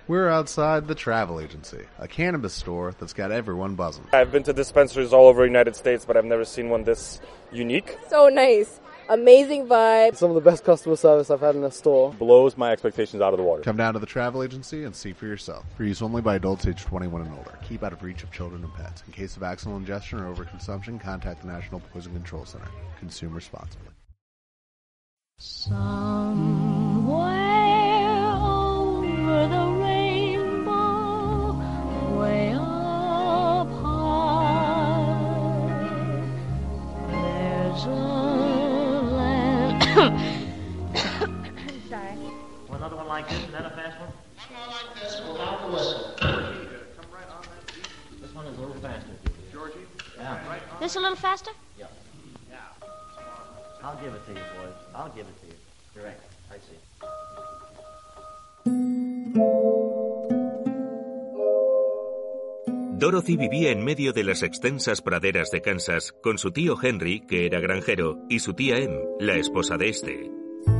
We're outside the Travel Agency, a cannabis store that's got everyone buzzing. I've been to dispensaries all over the United States, but I've never seen one this unique. So nice. Amazing vibe. Some of the best customer service I've had in a store. Blows my expectations out of the water. Come down to the Travel Agency and see for yourself. For use only by adults age 21 and older. Keep out of reach of children and pets. In case of accidental ingestion or overconsumption, contact the National Poison Control Center. Consume responsibly. Somewhere over the rainbow, way up high, there's a land. Sorry. Another one like this, is that a fast one? One like this without the whistle. Come right on that beat. This one is a little faster. Georgie? Yeah. Right on. This a little faster? Yeah. Yeah. I'll give it to you, boys. I'll give it to you. Direct. I see. Dorothy vivía en medio de las extensas praderas de Kansas con su tío Henry, que era granjero, y su tía Em, la esposa de este.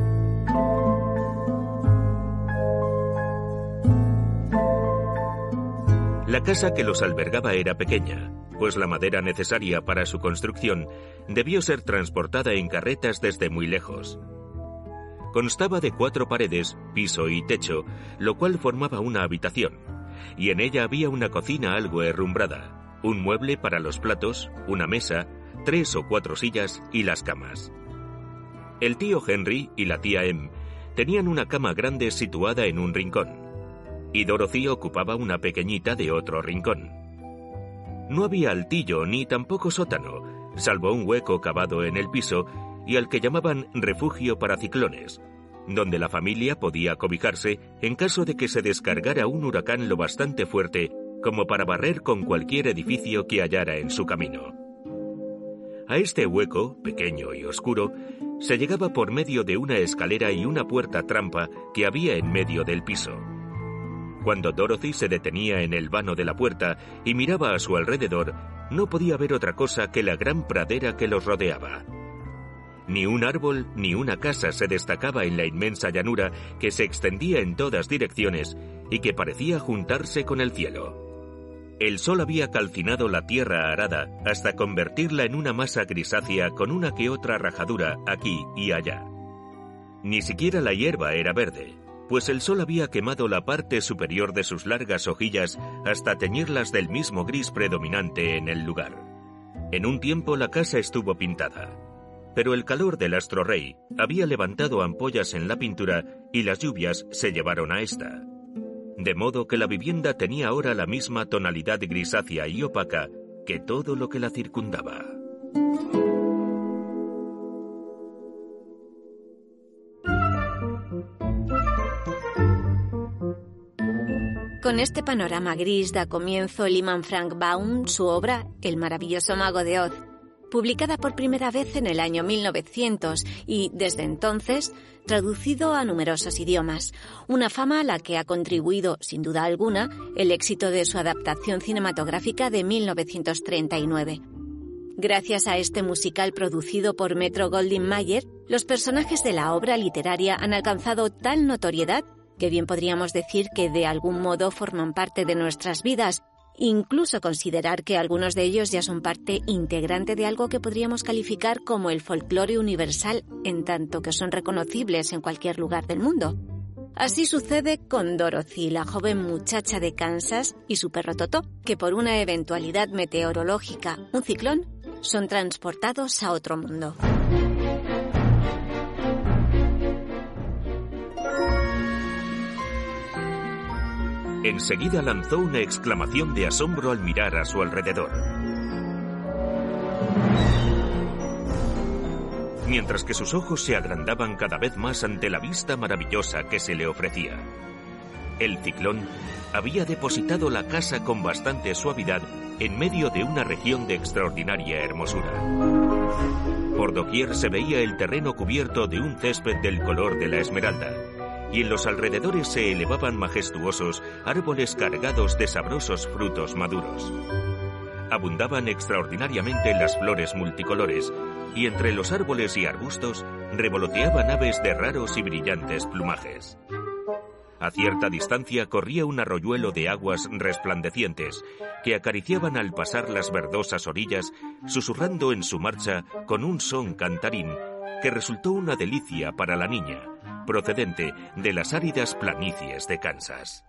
La casa que los albergaba era pequeña, pues la madera necesaria para su construcción debió ser transportada en carretas desde muy lejos. Constaba de 4 paredes, piso y techo, lo cual formaba una habitación, y en ella había una cocina algo herrumbrada, un mueble para los platos, una mesa, 3 o 4 sillas y las camas. El tío Henry y la tía Em tenían una cama grande situada en un rincón, y Dorothy ocupaba una pequeñita de otro rincón. No había altillo ni tampoco sótano, salvo un hueco cavado en el piso y al que llamaban refugio para ciclones, donde la familia podía cobijarse en caso de que se descargara un huracán lo bastante fuerte como para barrer con cualquier edificio que hallara en su camino. A este hueco, pequeño y oscuro, se llegaba por medio de una escalera y una puerta trampa que había en medio del piso. Cuando Dorothy se detenía en el vano de la puerta y miraba a su alrededor, no podía ver otra cosa que la gran pradera que los rodeaba. Ni un árbol ni una casa se destacaba en la inmensa llanura que se extendía en todas direcciones y que parecía juntarse con el cielo. El sol había calcinado la tierra arada hasta convertirla en una masa grisácea con una que otra rajadura aquí y allá. Ni siquiera la hierba era verde, pues el sol había quemado la parte superior de sus largas hojillas hasta teñirlas del mismo gris predominante en el lugar. En un tiempo la casa estuvo pintada, pero el calor del astro rey había levantado ampollas en la pintura y las lluvias se llevaron a esta. De modo que la vivienda tenía ahora la misma tonalidad grisácea y opaca que todo lo que la circundaba. Con este panorama gris da comienzo Lyman Frank Baum su obra El maravilloso mago de Oz, publicada por primera vez en el año 1900 y, desde entonces, traducido a numerosos idiomas, una fama a la que ha contribuido, sin duda alguna, el éxito de su adaptación cinematográfica de 1939. Gracias a este musical producido por Metro-Goldwyn-Mayer, los personajes de la obra literaria han alcanzado tal notoriedad que bien podríamos decir que de algún modo forman parte de nuestras vidas, incluso considerar que algunos de ellos ya son parte integrante de algo que podríamos calificar como el folclore universal, en tanto que son reconocibles en cualquier lugar del mundo. Así sucede con Dorothy, la joven muchacha de Kansas, y su perro Toto, que por una eventualidad meteorológica, un ciclón, son transportados a otro mundo. Enseguida lanzó una exclamación de asombro al mirar a su alrededor. Mientras que sus ojos se agrandaban cada vez más ante la vista maravillosa que se le ofrecía. El ciclón había depositado la casa con bastante suavidad en medio de una región de extraordinaria hermosura. Por doquier se veía el terreno cubierto de un césped del color de la esmeralda, y en los alrededores se elevaban majestuosos árboles cargados de sabrosos frutos maduros. Abundaban extraordinariamente las flores multicolores, y entre los árboles y arbustos revoloteaban aves de raros y brillantes plumajes. A cierta distancia corría un arroyuelo de aguas resplandecientes que acariciaban al pasar las verdosas orillas, susurrando en su marcha con un son cantarín que resultó una delicia para la niña, procedente de las áridas planicies de Kansas.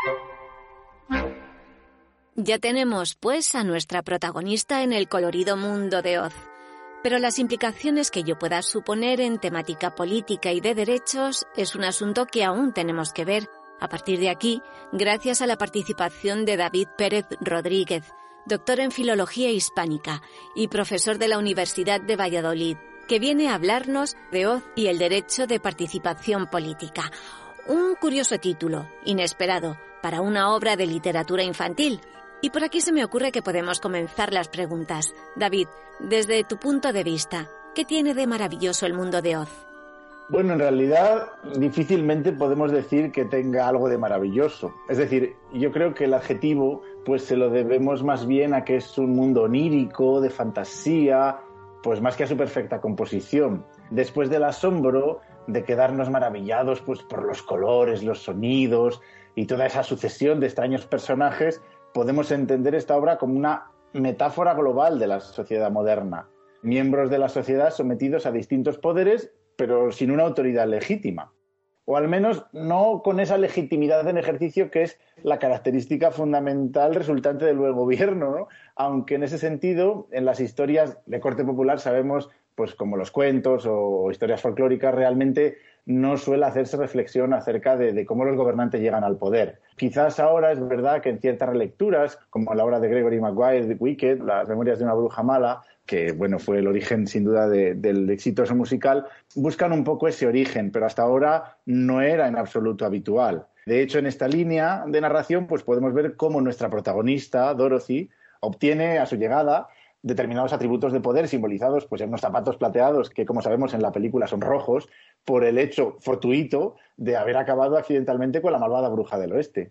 Ya tenemos, pues, a nuestra protagonista en el colorido mundo de Oz. Pero las implicaciones que ello pueda suponer en temática política y de derechos es un asunto que aún tenemos que ver, a partir de aquí, gracias a la participación de David Pérez Rodríguez, doctor en Filología Hispánica y profesor de la Universidad de Valladolid, que viene a hablarnos de Oz y el derecho de participación política. Un curioso título, inesperado, para una obra de literatura infantil. Y por aquí se me ocurre que podemos comenzar las preguntas. David, desde tu punto de vista, ¿qué tiene de maravilloso el mundo de Oz? Bueno, en realidad difícilmente podemos decir que tenga algo de maravilloso. Es decir, yo creo que el adjetivo pues se lo debemos más bien a que es un mundo onírico, de fantasía, pues más que a su perfecta composición. Después del asombro de quedarnos maravillados pues por los colores, los sonidos y toda esa sucesión de extraños personajes, podemos entender esta obra como una metáfora global de la sociedad moderna. Miembros de la sociedad sometidos a distintos poderes, pero sin una autoridad legítima. O al menos no con esa legitimidad en ejercicio que es la característica fundamental resultante del buen gobierno, ¿no? Aunque en ese sentido, en las historias de corte popular sabemos, pues como los cuentos o historias folclóricas, realmente no suele hacerse reflexión acerca de cómo los gobernantes llegan al poder. Quizás ahora es verdad que en ciertas relecturas, como la obra de Gregory Maguire, The Wicked, Las memorias de una bruja mala, que bueno, fue el origen sin duda del exitoso musical, buscan un poco ese origen, pero hasta ahora no era en absoluto habitual. De hecho, en esta línea de narración pues podemos ver cómo nuestra protagonista, Dorothy, obtiene a su llegada determinados atributos de poder simbolizados pues en unos zapatos plateados que, como sabemos, en la película son rojos, por el hecho fortuito de haber acabado accidentalmente con la malvada bruja del oeste.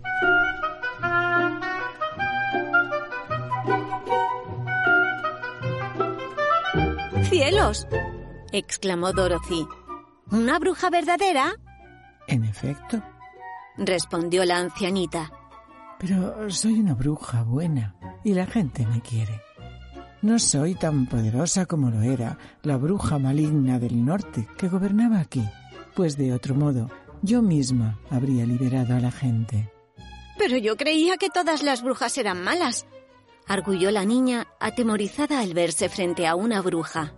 ¡Cielos!, exclamó Dorothy. ¿Una bruja verdadera? En efecto, respondió la ancianita. Pero soy una bruja buena y la gente me quiere. No soy tan poderosa como lo era la bruja maligna del norte que gobernaba aquí, pues de otro modo yo misma habría liberado a la gente. Pero yo creía que todas las brujas eran malas, arguyó la niña, atemorizada al verse frente a una bruja.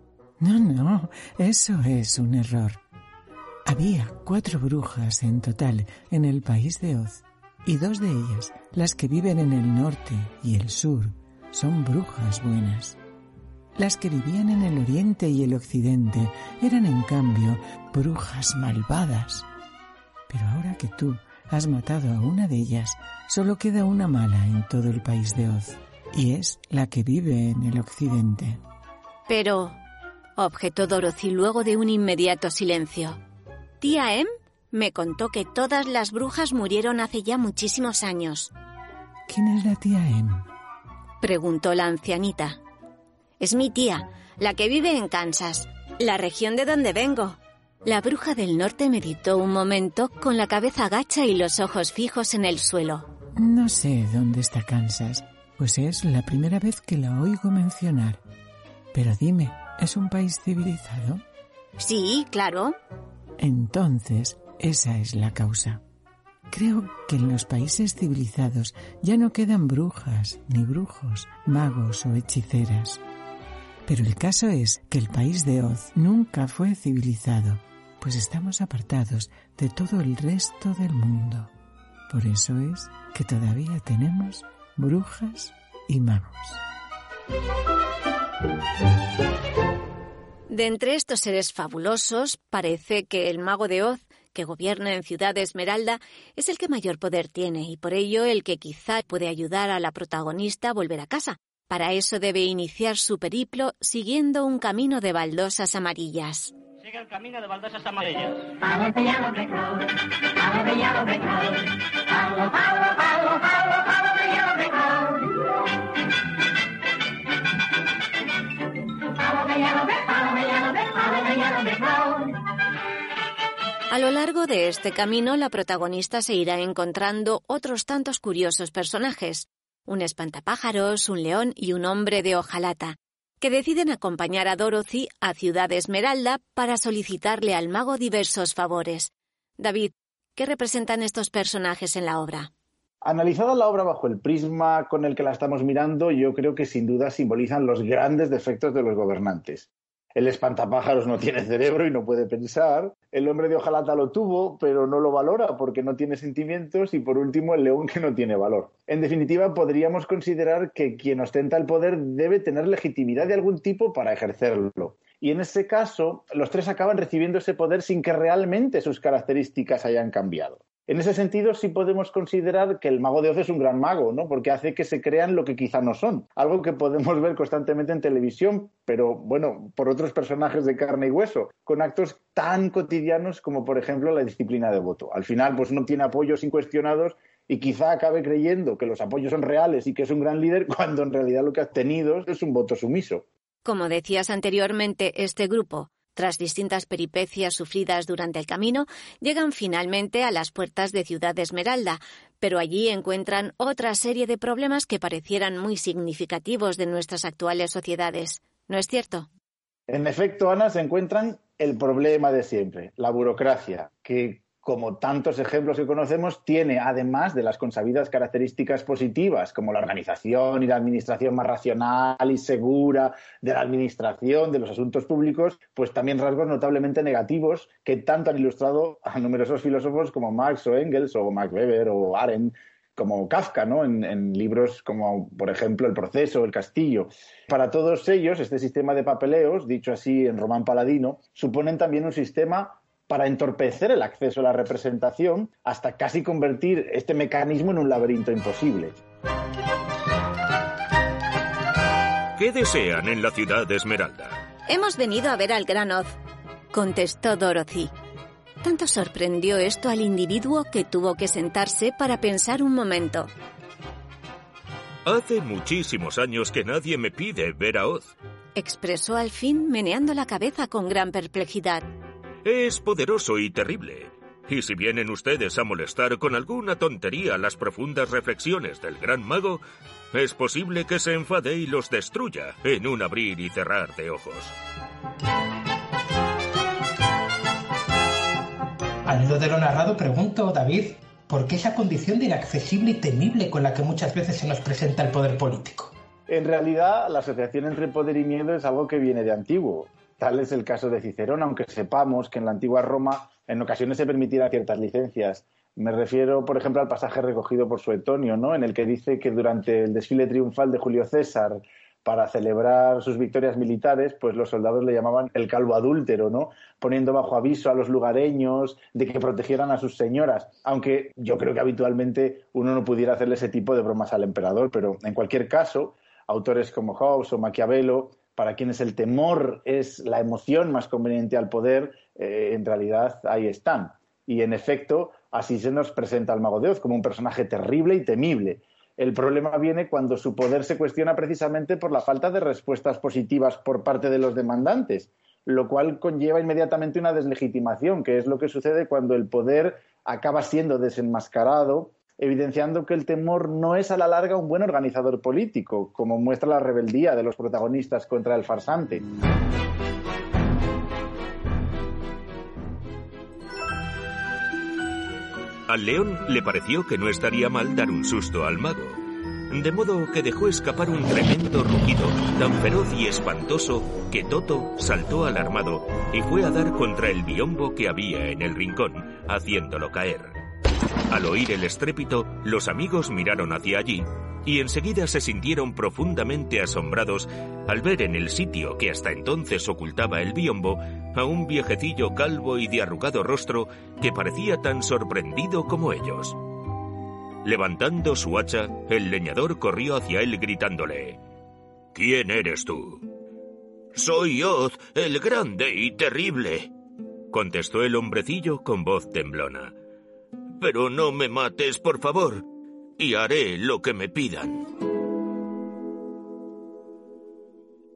No, eso es un error. Había 4 brujas en total en el país de Oz, y 2 de ellas, las que viven en el norte y el sur, son brujas buenas. Las que vivían en el oriente y el occidente eran, en cambio, brujas malvadas. Pero ahora que tú has matado a una de ellas, solo queda una mala en todo el país de Oz, y es la que vive en el occidente. Pero, objetó Dorothy luego de un inmediato silencio, tía Em me contó que todas las brujas murieron hace ya muchísimos años. ¿Quién es la tía Em?, preguntó la ancianita. Es mi tía, la que vive en Kansas, la región de donde vengo. La bruja del norte meditó un momento con la cabeza gacha y los ojos fijos en el suelo. No sé dónde está Kansas, pues es la primera vez que la oigo mencionar. Pero dime, ¿es un país civilizado? Sí, claro. Entonces, esa es la causa. Creo que en los países civilizados ya no quedan brujas, ni brujos, magos o hechiceras. Pero el caso es que el país de Oz nunca fue civilizado, pues estamos apartados de todo el resto del mundo. Por eso es que todavía tenemos brujas y magos. De entre estos seres fabulosos, parece que el mago de Oz, que gobierna en Ciudad Esmeralda, es el que mayor poder tiene y por ello el que quizá puede ayudar a la protagonista a volver a casa. Para eso debe iniciar su periplo siguiendo un camino de baldosas amarillas. Sigue el camino de baldosas amarillas. Follow the yellow brick road. Follow the yellow brick road. Follow, follow, follow, follow, follow the yellow brick road. Follow the yellow brick, follow the yellow brick, follow the yellow brick road. A lo largo de este camino, la protagonista se irá encontrando otros tantos curiosos personajes, un espantapájaros, un león y un hombre de hojalata, que deciden acompañar a Dorothy a Ciudad Esmeralda para solicitarle al mago diversos favores. David, ¿qué representan estos personajes en la obra? Analizada la obra bajo el prisma con el que la estamos mirando, yo creo que sin duda simbolizan los grandes defectos de los gobernantes. El espantapájaros no tiene cerebro y no puede pensar. El hombre de hojalata lo tuvo, pero no lo valora porque no tiene sentimientos. Y por último, el león, que no tiene valor. En definitiva, podríamos considerar que quien ostenta el poder debe tener legitimidad de algún tipo para ejercerlo. Y en ese caso, los tres acaban recibiendo ese poder sin que realmente sus características hayan cambiado. En ese sentido, sí podemos considerar que el Mago de Oz es un gran mago, ¿no? Porque hace que se crean lo que quizá no son. Algo que podemos ver constantemente en televisión, pero, bueno, por otros personajes de carne y hueso, con actos tan cotidianos como, por ejemplo, la disciplina de voto. Al final, pues no tiene apoyos incuestionados y quizá acabe creyendo que los apoyos son reales y que es un gran líder, cuando en realidad lo que ha tenido es un voto sumiso. Como decías anteriormente, este grupo, tras distintas peripecias sufridas durante el camino, llegan finalmente a las puertas de Ciudad Esmeralda, pero allí encuentran otra serie de problemas que parecieran muy significativos de nuestras actuales sociedades. ¿No es cierto? En efecto, Ana, se encuentran el problema de siempre, la burocracia, que, como tantos ejemplos que conocemos, tiene, además de las consabidas características positivas, como la organización y la administración más racional y segura de la administración de los asuntos públicos, pues también rasgos notablemente negativos que tanto han ilustrado a numerosos filósofos como Marx o Engels o Max Weber o Arendt, como Kafka, ¿no? En libros como, por ejemplo, El proceso, El castillo. Para todos ellos, este sistema de papeleos, dicho así en Román Paladino, suponen también un sistema para entorpecer el acceso a la representación hasta casi convertir este mecanismo en un laberinto imposible. ¿Qué desean en la Ciudad de Esmeralda? Hemos venido a ver al Gran Oz, contestó Dorothy. Tanto sorprendió esto al individuo que tuvo que sentarse para pensar un momento. Hace muchísimos años que nadie me pide ver a Oz, expresó al fin, meneando la cabeza con gran perplejidad. Es poderoso y terrible. Y si vienen ustedes a molestar con alguna tontería las profundas reflexiones del gran mago, es posible que se enfade y los destruya en un abrir y cerrar de ojos. Al hilo de lo narrado, pregunto, David, ¿por qué esa condición de inaccesible y temible con la que muchas veces se nos presenta el poder político? En realidad, la asociación entre poder y miedo es algo que viene de antiguo. Tal es el caso de Cicerón, aunque sepamos que en la antigua Roma en ocasiones se permitían ciertas licencias. Me refiero, por ejemplo, al pasaje recogido por Suetonio, ¿no? En el que dice que durante el desfile triunfal de Julio César, para celebrar sus victorias militares, pues los soldados le llamaban el calvo adúltero, ¿no? Poniendo bajo aviso a los lugareños de que protegieran a sus señoras. Aunque yo creo que habitualmente uno no pudiera hacerle ese tipo de bromas al emperador, pero en cualquier caso, autores como Hobbes o Maquiavelo, para quienes el temor es la emoción más conveniente al poder, en realidad ahí están. Y en efecto, así se nos presenta al Mago de Oz como un personaje terrible y temible. El problema viene cuando su poder se cuestiona precisamente por la falta de respuestas positivas por parte de los demandantes, lo cual conlleva inmediatamente una deslegitimación, que es lo que sucede cuando el poder acaba siendo desenmascarado, evidenciando que el temor no es a la larga un buen organizador político, como muestra la rebeldía de los protagonistas contra el farsante. Al león le pareció que no estaría mal dar un susto al mago, de modo que dejó escapar un tremendo rugido tan feroz y espantoso que Toto saltó alarmado y fue a dar contra el biombo que había en el rincón, haciéndolo caer. Al oír el estrépito, los amigos miraron hacia allí y enseguida se sintieron profundamente asombrados al ver en el sitio que hasta entonces ocultaba el biombo a un viejecillo calvo y de arrugado rostro que parecía tan sorprendido como ellos. Levantando su hacha, el leñador corrió hacia él gritándole: «¿Quién eres tú?» «Soy Oz, el grande y terrible», contestó el hombrecillo con voz temblona. «Pero no me mates, por favor, y haré lo que me pidan».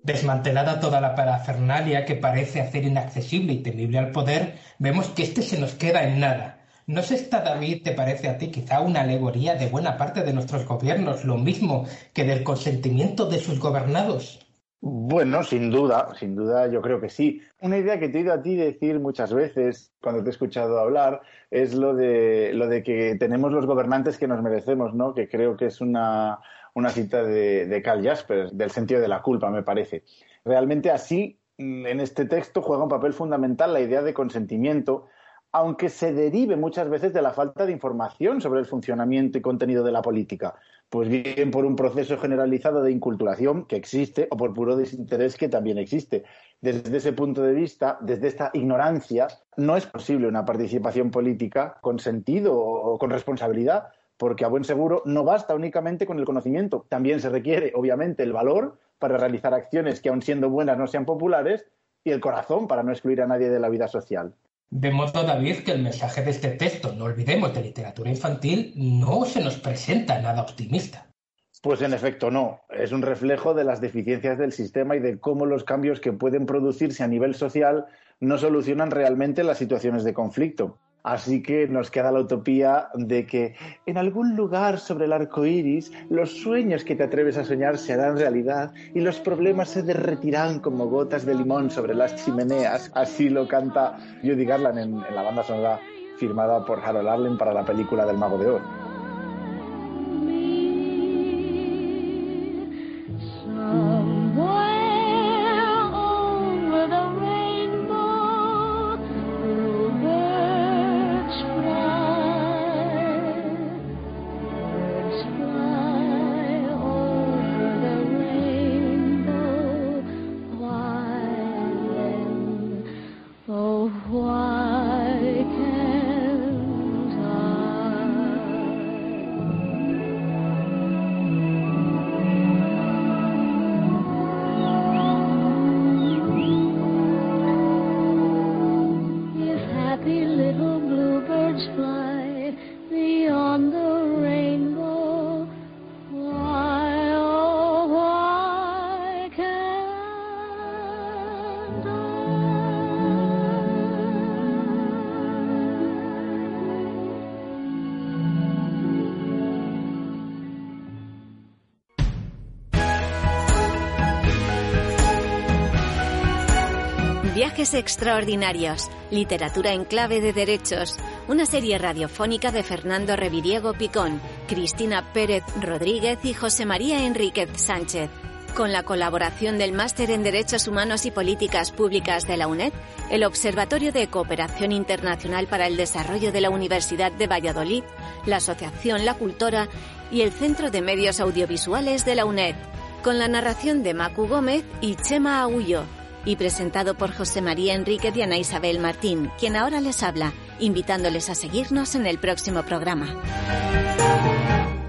Desmantelada toda la parafernalia que parece hacer inaccesible y temible al poder, vemos que este se nos queda en nada. ¿No es esta, David, te parece a ti quizá una alegoría de buena parte de nuestros gobiernos, lo mismo que del consentimiento de sus gobernados? Bueno, sin duda yo creo que sí. Una idea que te he oído a ti decir muchas veces cuando te he escuchado hablar es lo de que tenemos los gobernantes que nos merecemos, ¿no? Que creo que es una cita de Karl Jaspers, del sentido de la culpa, me parece. Realmente así, en este texto juega un papel fundamental la idea de consentimiento, aunque se derive muchas veces de la falta de información sobre el funcionamiento y contenido de la política, pues bien por un proceso generalizado de inculturación que existe o por puro desinterés que también existe. Desde ese punto de vista, desde esta ignorancia, no es posible una participación política con sentido o con responsabilidad, porque a buen seguro no basta únicamente con el conocimiento. También se requiere, obviamente, el valor para realizar acciones que, aun siendo buenas, no sean populares, y el corazón para no excluir a nadie de la vida social. De modo, David, que el mensaje de este texto, no olvidemos, de literatura infantil, no se nos presenta nada optimista. Pues en efecto no. Es un reflejo de las deficiencias del sistema y de cómo los cambios que pueden producirse a nivel social no solucionan realmente las situaciones de conflicto. Así que nos queda la utopía de que en algún lugar sobre el arco iris los sueños que te atreves a soñar se harán realidad y los problemas se derretirán como gotas de limón sobre las chimeneas. Así lo canta Judy Garland en la banda sonora firmada por Harold Arlen para la película del Mago de Oz. Viajes extraordinarios, literatura en clave de derechos, una serie radiofónica de Fernando Reviriego Picón, Cristina Pérez Rodríguez y José María Enríquez Sánchez. Con la colaboración del Máster en Derechos Humanos y Políticas Públicas de la UNED, el Observatorio de Cooperación Internacional para el Desarrollo de la Universidad de Valladolid, la Asociación La Cultora y el Centro de Medios Audiovisuales de la UNED, con la narración de Macu Gómez y Chema Agullo, y presentado por José María Enríquez y Ana Isabel Martín, quien ahora les habla, invitándoles a seguirnos en el próximo programa.